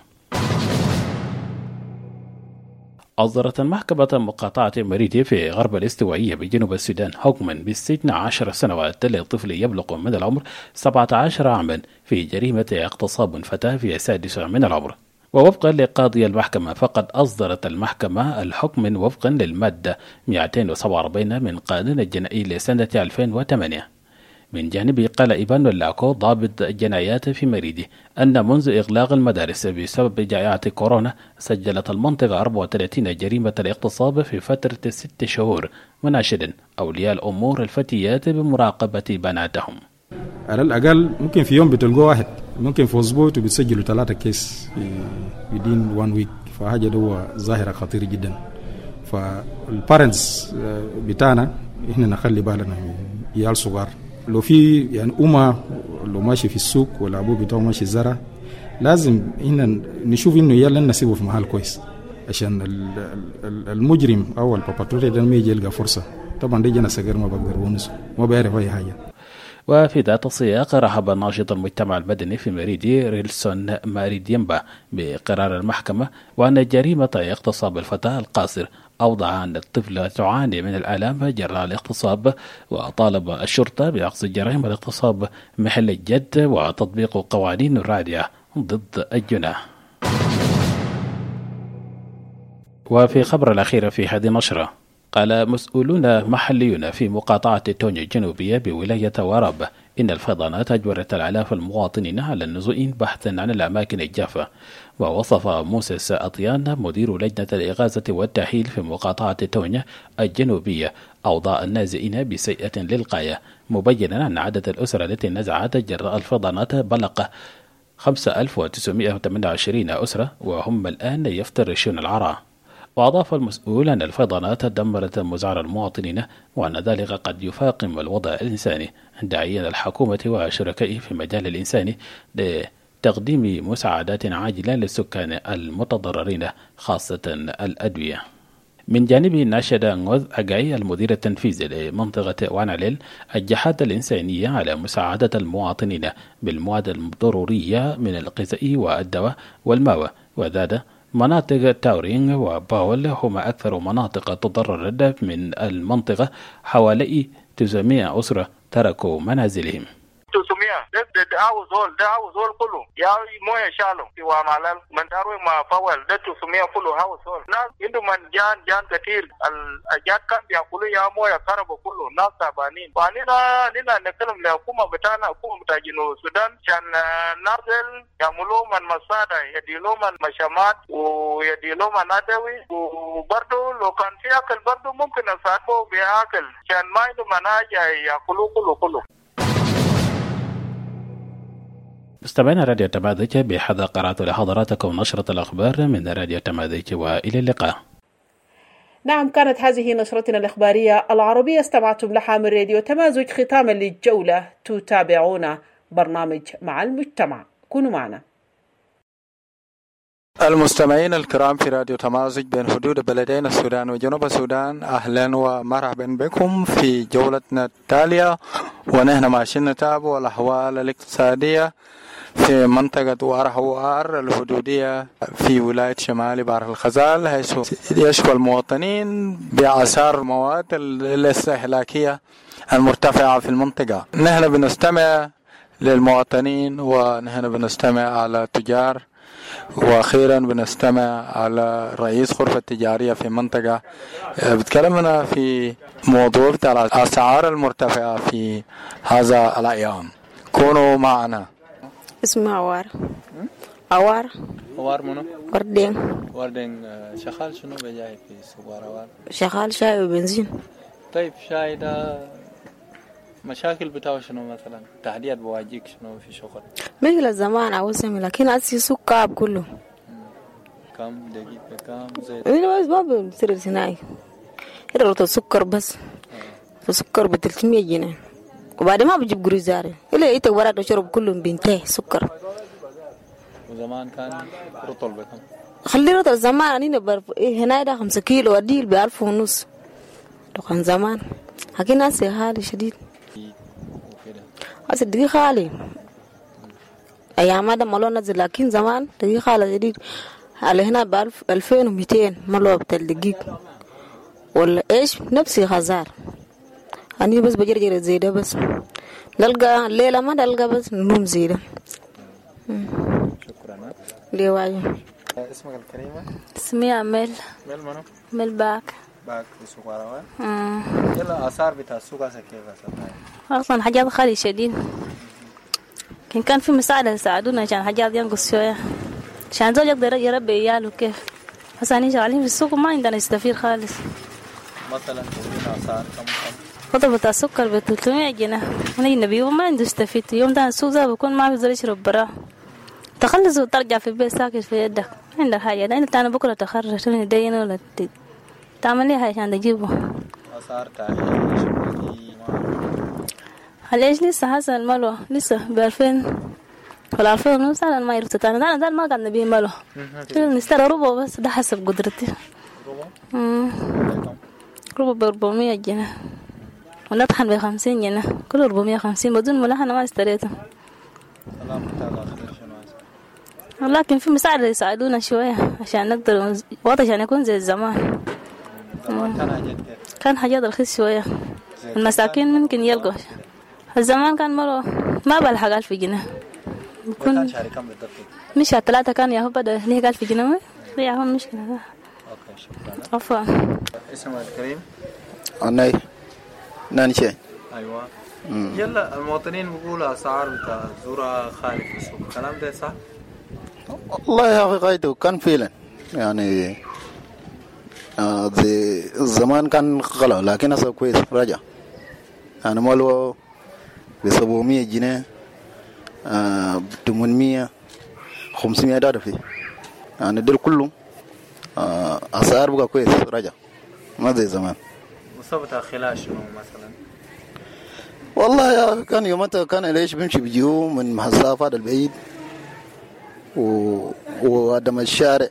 أصدرت المحكمة مقاطعة مريدي في غرب الاستوائية بجنوب السودان حكما بالسجن عشر سنوات لطفل يبلغ من العمر سبعة عشر عاما في جريمة اغتصاب فتاة في السادسة من العمر. ووفقا لقاضي المحكمة فقد أصدرت المحكمة الحكم وفقا للمادة مئتين وسبعة وأربعين من قانون الجنائي لسنة ألفين وثمانية. من جانبه قال إيفان ولاكو ضابط الجنايات في مريدي أن منذ إغلاق المدارس بسبب جائحة كورونا سجلت المنطقة أربعة وثلاثين جريمة الاغتصاب في فترة ست شهور، مناشدا أولياء الأمور الفتيات بمراقبة بناتهم. على الأقل ممكن في يوم بتلقوا واحد، ممكن في أسبوع بتسجلوا ثلاثة كيس within one week، فهذا هو ظاهرة خطيرة جدا. فالبارنتس بتاعنا إحنا نخلي بالنا من عيال صغار. لو في يعني أمه لو ماشي في السوق ولا أبوه بتاعه ماشي الزرع، لازم إحنا نشوف إنه يلا نسيبه في محل كويس عشان المجرم أو الباباتوري ده ما يجي يلقى فرصة. طبعا دي جنا سجر ما بقدر ونسه ما بيعرف أي حاجة. وفي ذات السياق رحب ناشط المجتمع المدني في مريدي ريلسون ماريديمبا بقرار المحكمة وأن جريمة اغتصاب الفتاة القاصر أوضح أن الطفلة تعاني من الآلام جراء الاغتصاب، وطالب الشرطة بأخذ جرائم الاغتصاب محل الجد وتطبيق قوانين الرادعة ضد الجناح. وفي خبر الأخير في هذه النشرة قال مسؤولون محليون في مقاطعة تونيو الجنوبية بولاية وراب إن الفيضانات أجبرت الآلاف المواطنين على النزوء بحثا عن الأماكن الجافة. ووصف موسيس أطيان مدير لجنة الإغاثة والتأهيل في مقاطعة تونيو الجنوبية أوضاع النازئين بسيئة للغاية، مبينا أن عدد الأسر التي نزعت جراء الفيضانات بلغ خمسة آلاف وتسعمائة وثمانية وعشرين أسرة وهم الآن يفترشون العراء. وأضاف المسؤول أن الفيضانات دمرت مزار المواطنين وأن ذلك قد يفاقم الوضع الإنساني، داعيا الحكومة وشركائه في مجال الإنساني لتقديم مساعدات عاجلة للسكان المتضررين خاصة الأدوية. من جانبه ناشد نغوذ أجاي المدير التنفيذي لمنطقة واناليل الجهات الإنسانية على مساعدة المواطنين بالمواد الضرورية من الغذاء والدواء والماء، وزاد مناطق تاورينغ وباول هما أكثر مناطق تضررت من المنطقة، حوالي تسعمائة أسرة تركوا منازلهم. تسمية ده ده ده عاوزول ده عاوزول كله يا مويه شالو في وامالال من دارو ما فاول ده تسمية كله عاوزول ناس عنده من جان جان كثير الأجاد كان بيأكلوا يا مويه كربو كله ناس تعبانين. وانينا نينا نتكلم لحكومة بتاعنا حكومة بتاع جنوب السودان عشان نازل يعملوا من مساعدة يديلوا من مشامات ويديلوا من أدوي، وبرضه لو كان في أكل برضه ممكن نساعده بأكل عشان ما عنده مناجة يأكلوا كله كله. مستمعينا راديو تماذج بهذا قرأت لحضراتكم نشرة الأخبار من راديو تماذج، وإلى اللقاء. نعم، كانت هذه نشرتنا الإخبارية العربية استمعتم لها من راديو تمازج. ختاما للجولة تتابعون برنامج مع المجتمع، كونوا معنا. المستمعين الكرام في راديو تمازج بين حدود بلدين السودان وجنوب السودان، أهلا ومرحبا بكم في جولتنا التالية، ونحن ماشيين نتابع الأحوال الاقتصادية في منطقة وارحوار الحدودية في ولاية شمال بحر الغزال، حيث يشكو المواطنين بآثار المواد الاستهلاكية المرتفعة في المنطقة. نحن بنستمع للمواطنين ونحن بنستمع على التجار، واخيرا بنستمع على رئيس غرفة التجارية في المنطقة بتكلمنا في موضوع بتاع الأسعار المرتفعة في هذا الأيام. كونوا معنا. اسمه عوار. عوار عوار منو؟ وردين. وردين شغال شنو بجاي في سوق عوار؟ شغال شاي وبنزين. طيب شاي ده مشاكل بتاعه شنو مثلا؟ تحديات بواجيك شنو في شغل؟ مثل الزمان عاوزهم، لكن أسي سوق كعب كله. كم دقيقة كم زيت؟ أنا بس ما بصير صناعي. هذا السكر بس. السكر ب ثلاثمية جنيه. وبعد ما بجيب جريزاري إلا إيه تورا تشرب كلهم بنتهي سكر. وزمان كان رطل بكم؟ خلي رطل زمان أنا برف إيه هنا ده خمسة كيلو أديل بألف ونص. ده كان زمان. لكن هسه حالي شديد. هسه دقيقة خالي. أيام هذا ملو نزل، لكن زمان دقيقة خالي شديد. على هنا بألف ألفين ومئتين ملو بتل دقيقة. ولا إيش نفسي خزار. أنا بس بجرجر زيادة بس. نلقى الليلة ما نلقى بس نوم زيادة. شكرا. ليه واجه. اسمك الكريمة؟ اسمي أمل. مل منو؟ مل باك. باك في سوق عروان. يلا آثار بتاع السوق هسه كيف هسه؟ أصلاً حاجات غالية شديد. كان كان في مساعدة يساعدونا عشان حاجات ينقص شوية. عشان زوج يقدر يربي عياله كيف. هسه أنا شغالين في السوق وما عندنا نستفيد خالص. مثلاً تقولين آثار كم كم؟ خطبة بتاع السكر ب ثلاثمية جنيه. أنا النبي ما عنده يستفيد. يوم ده السوق ده بكون ما بيقدر يشرب براه. تخلص وترجع في البيت ساكت في يدك. عندك حاجة ده أنت أنا بكرة تخرج تبني دين ولا تعمل لي حاجة عشان تجيبه. أسعار تعيين ليش لسه حسن الملو لسه بألفين ولا ألفين ونص على ما يرتد. أنا ده ما قعدنا بيه ملو. نشتري ربع بس ده حسب قدرتي. ربع؟ ربع بأربعمية جنيه. ونطحن بخمسين جنيه. كله أربعمية وخمسين بدون ملاحة أنا ما اشتريته. لكن في مساعدة يساعدونا شوية عشان نقدر وضع عشان يكون زي الزمان. كان حاجات رخيص شوية. المساكين ممكن يلقوا. الزمان كان مرة ما بلحق ألف جنيه. كان شهري كم بالضبط؟ مش ثلاثة كان ياهو بدأ ليه ألف جنيه. ليه هون مشكلة. أوكي شكرا. عفوا. اسمه الكريم؟ أنا نانشي. أيوة. مم. يلا المواطنين بيقولوا أسعار بتاع زورة خالي في السوق، الكلام ده صح؟ والله يا أخي قايته كان فعلا يعني آه زي الزمان كان غلا، لكن هسه كويس رجع. يعني مالو ب سبعمية جنيه آه ثمانمية خمسمية دار فيه. يعني دول كلهم آه أسعار بقى كويس رجع ما زي زمان. مصابة خلال شنو مثلا؟ والله يا كان يومتها كان ليش بيمشي بيجيو من مسافات البعيد و وقدم الشارع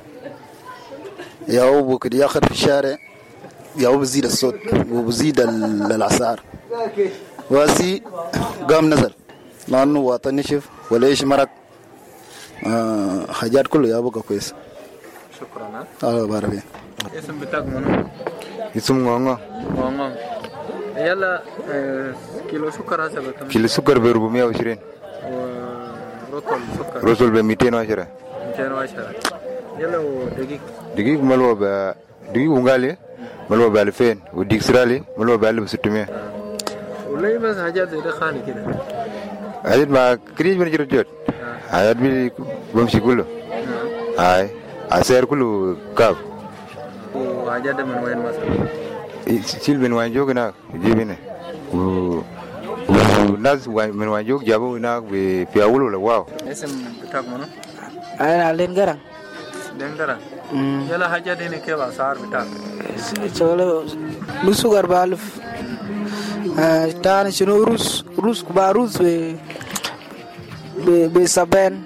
ياو بكد ياخذ في الشارع ياو بزيد الصوت وبزيد الأسعار. واسي قام نزل لأنه وطن نشف ولا إيش مرق آه حاجات كله يا بقى كويس. شكرا. الله يبارك فيك. اسم بتاعك منو؟ اسم غونغا. غونغا. يلا اه كيلو سكر هسه بكم؟ كيلو سكر ب أربعمية وعشرين. ورطل سكر؟ رطل ب مئتين وعشرة. مئتين وعشرة. يلا ودقيق؟ دقيق ملوى ب دقيق بنغالي ملوى ب ألفين ودقيق سرالي ملوى ب ألف وستمية. وليه بس حاجات زي ده خالي كده؟ حاجات ما كريج من جرجود. حاجات بي بمشي كله. هاي السعر كله كاب. وحاجات ده من وين مثلا؟ شيل من وين جوك هناك يجيب هنا. والناس من وين جوك جابوا هناك في أول ولا واو. اسم بتاعك منو؟ أنا لينجران. لينجران. يلا حاجات هنا كيف أسعار بتاعك؟ شغله لسوغر بألف. تاني شنو روس روس كبار روس ب ب بسبعين.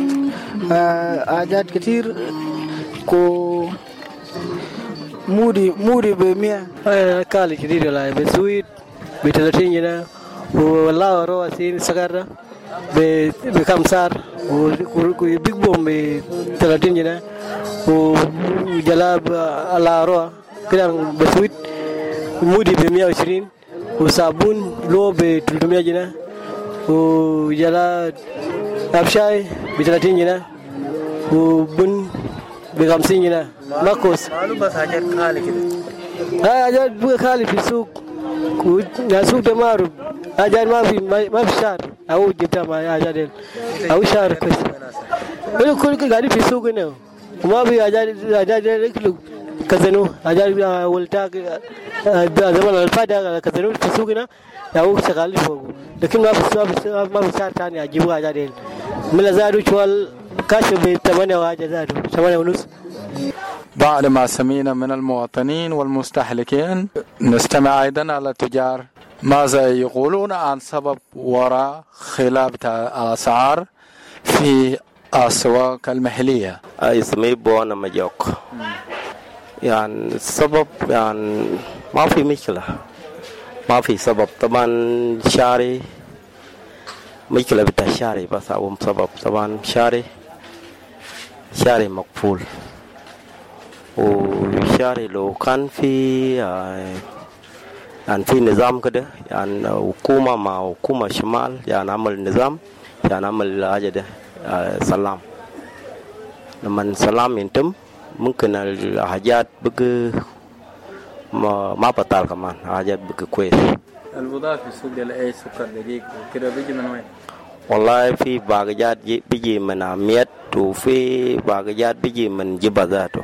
حاجات كتير كو مودي مودي بمية. كالي كتير لا بسويت بثلاثين جنيه والله رواسين سكر بكم صار وبيج بوم ب ثلاثين جنيه وجلاب على روح كده بسويت مودي ب مية وعشرين وصابون لو ب ثلاثمية جنيه وجلاد أبشاي ب ثلاثين جنيه وبن ب خمسين جنيه ماكوس معلوم بس حاجات خالي كده هاي حاجات بقى خالي في السوق والسوق ده معروف حاجات ما في ما في شهر أو جبتها مع حاجات أو شهر كويس كل كل قاعدين في السوق هنا وما في حاجات حاجات كله كذنو حاجات ولتاك زمان الفادا كذنو في السوق هنا أو شغالين فوق لكن ما في السوق ما في شهر ثاني أجيبوا حاجات من زادوا شوال كاشف بثمانية وحاجة زادوا ثمانية ونص. بعد ما سمعنا من المواطنين والمستهلكين نستمع أيضا على التجار ماذا يقولون عن سبب وراء خلاف الأسعار في الأسواق المحلية. اسمي بوانا مجوك يعني السبب يعني ما في مشكلة ما في سبب طبعا شاري مشكلة بتاع شاري بس أو سبب طبعا شاري شاري مقفول وشاري لو كان في يعني في نظام كده يعني حكومة مع حكومة شمال يعني عمل نظام يعني عمل حاجة ده سلام لما السلام ينتم ممكن الحاجات بقى ما ما بطال كمان حاجات بقى كويس. البضاعة في السوق ده أي سكر دقيق وكده بيجي من وين؟ والله في باقيات بيجي من عميات وفي باقيات بيجي من جبا ذاته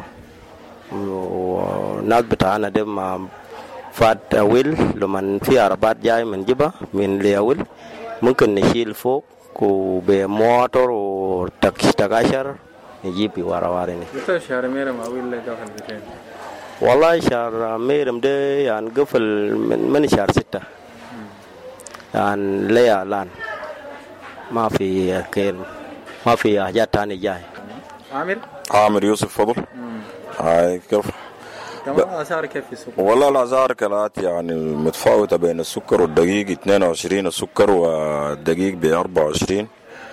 والناس بتاعنا ده ما فات أول لما في عربات جاي من جبا من ليول ممكن نشيل فوق وبموتور وتكاشر نجيب ورا وارني. متى شهر ميرم أول داخل بيتين؟ والله شهر ميرم ده يعني قفل من, من شهر ستة يعني ليا لان ما في كير ما في حاجات تاني جاي. عامر؟ عامر يوسف فضل. هاي كيف؟ كمان الأسعار كيف في السوق؟ والله الأسعار كالآتي يعني متفاوتة بين السكر والدقيق اثنين وعشرين السكر والدقيق ب أربعة وعشرين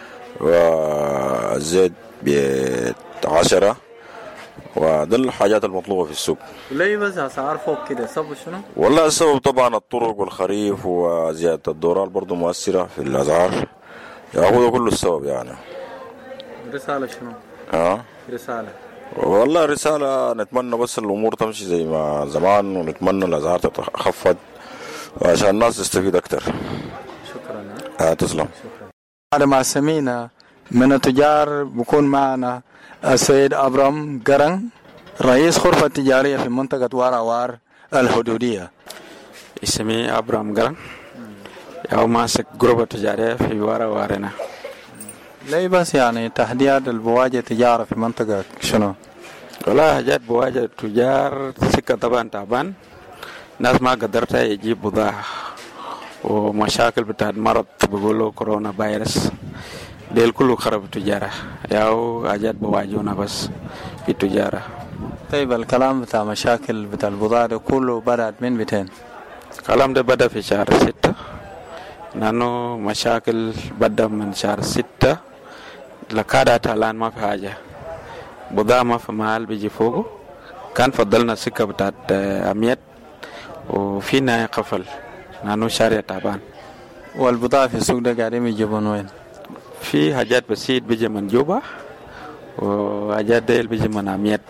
والزيت ب عشرة وده الحاجات المطلوبة في السوق. ليه بس أسعار فوق كده سبب شنو؟ والله السبب طبعا الطرق والخريف وزيادة الدولار برضو مؤثرة في الأسعار ياخذوا كله السبب يعني. رسالة شنو؟ اه رسالة والله رسالة نتمنى بس الأمور تمشي زي ما زمان ونتمنى الأسعار تتخفض عشان الناس تستفيد أكتر. شكرا. آه تسلم. بعد ما سمينا من التجار بكون معنا السيد أبرام قرن رئيس غرفة التجارية في منطقة واراوار الحدودية. اسمي أبرام قرن أو ماسك غرفة التجارية في واراوارنا. ليه بس يعني تحديات البواجه التجارة في منطقة شنو؟ والله حاجات بواجه التجار سكة طبعا تعبان ناس ما قدرت يجيب بضاعة ومشاكل بتاعت مرض بيقولوا كورونا فيروس ديل كله خرب التجارة ياو حاجات بواجهنا بس في التجارة. طيب الكلام بتاع مشاكل بتاع البضاعة ده كله بدأت من بتين؟ الكلام ده بدأ في شهر ستة لأنه مشاكل بدأ من شهر ستة لكادت الآن ما في حاجة بضاعة ما في محل بيجي فوقه كان فضلنا سكة بتاعت أميات وفي نهاية قفل لأنه شارع تعبان. والبضاعة في السوق ده قاعدين يجيبون وين؟ في حاجات بسيط بيجي من جوبا وحاجات ديل بيجي من أميات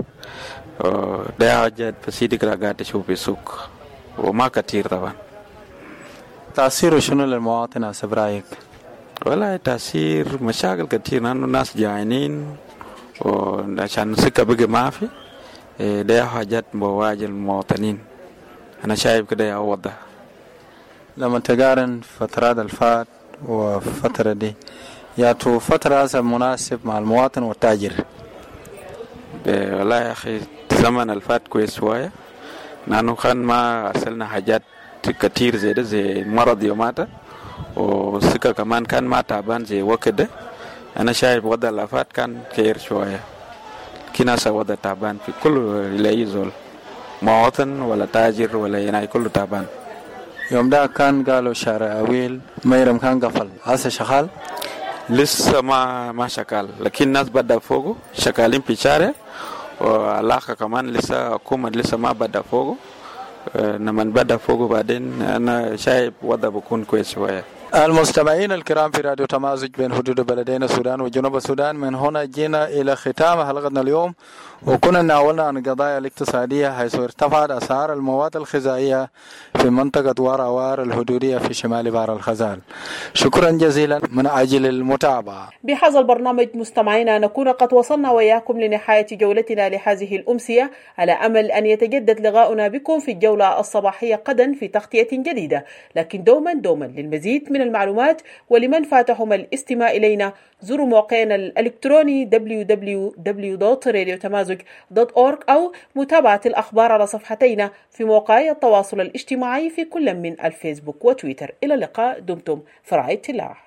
ده حاجات بسيط كده قاعد تشوف في السوق وما كتير طبعا. تأثيره شنو للمواطن حسب رأيك؟ والله تأثير مشاكل كتير لأنه الناس جعانين وعشان سكة بقى ما في ده حاجات بواجه المواطنين أنا شايف كده يعوضها. لما تقارن فترات الفات وفترة دي ياتو فترة هذا مناسب مع المواطن والتاجر؟ والله يا أخي زمن الفات كويس شوية لأنه كان ما أرسلنا حاجات كتير زي ده زي مرض يوماتا وسكة كمان كان ما تعبان زي وقت ده. أنا شايف وضع الأفات كان كير شوية كناسة وضع تعبان في كل اللي يزول مواطن ولا تاجر ولا يناي كله تعبان. يوم ده كان قالوا شارع أويل ميرم كان قفل هسه شغال لسه ما ما شغال لكن الناس بدأ فوقه شغالين في الشارع وعلاقة كمان لسه حكومة لسه ما بدأ فوقه لما بدأ فوقه بعدين أنا شايف وضع بكون كويس شوية. المستمعين الكرام في راديو تمازج بين حدود بلدين السودان وجنوب السودان، من هنا جينا إلى ختام حلقتنا اليوم، وكنا ناولنا عن القضايا الاقتصادية حيث ارتفعت أسعار المواد الغذائية في منطقة واراوار الحدودية في شمال بحر الغزال. شكرا جزيلا من أجل المتابعة. بهذا البرنامج مستمعينا نكون قد وصلنا وإياكم لنهاية جولتنا لهذه الأمسية، على أمل أن يتجدد لقاؤنا بكم في الجولة الصباحية غدا في تغطية جديدة، لكن دوما دوما للمزيد من المعلومات ولمن فاتهم الاستماع إلينا زوروا موقعنا الإلكتروني دبليو دبليو دبليو دوت راديو تمازج دوت أورغ أو متابعة الأخبار على صفحتينا في مواقع التواصل الاجتماعي في كل من الفيسبوك وتويتر. إلى اللقاء، دمتم في رعاية الله.